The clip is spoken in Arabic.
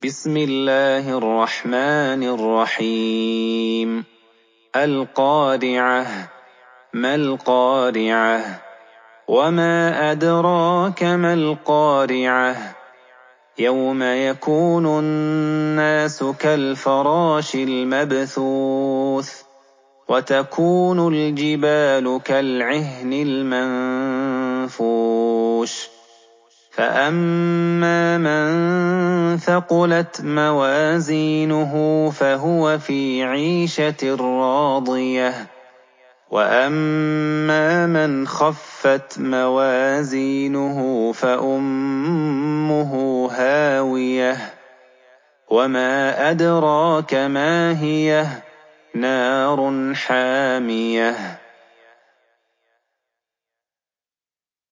بسم الله الرحمن الرحيم القارعة ما القارعة وما أدراك ما القارعة يوم يكون الناس كالفراش المبثوث وتكون الجبال كالعهن المنفوش فأما من ثقلت موازينه فهو في عيشة راضية وأما من خفت موازينه فأمه هاوية وما أدراك ما هي نار حامية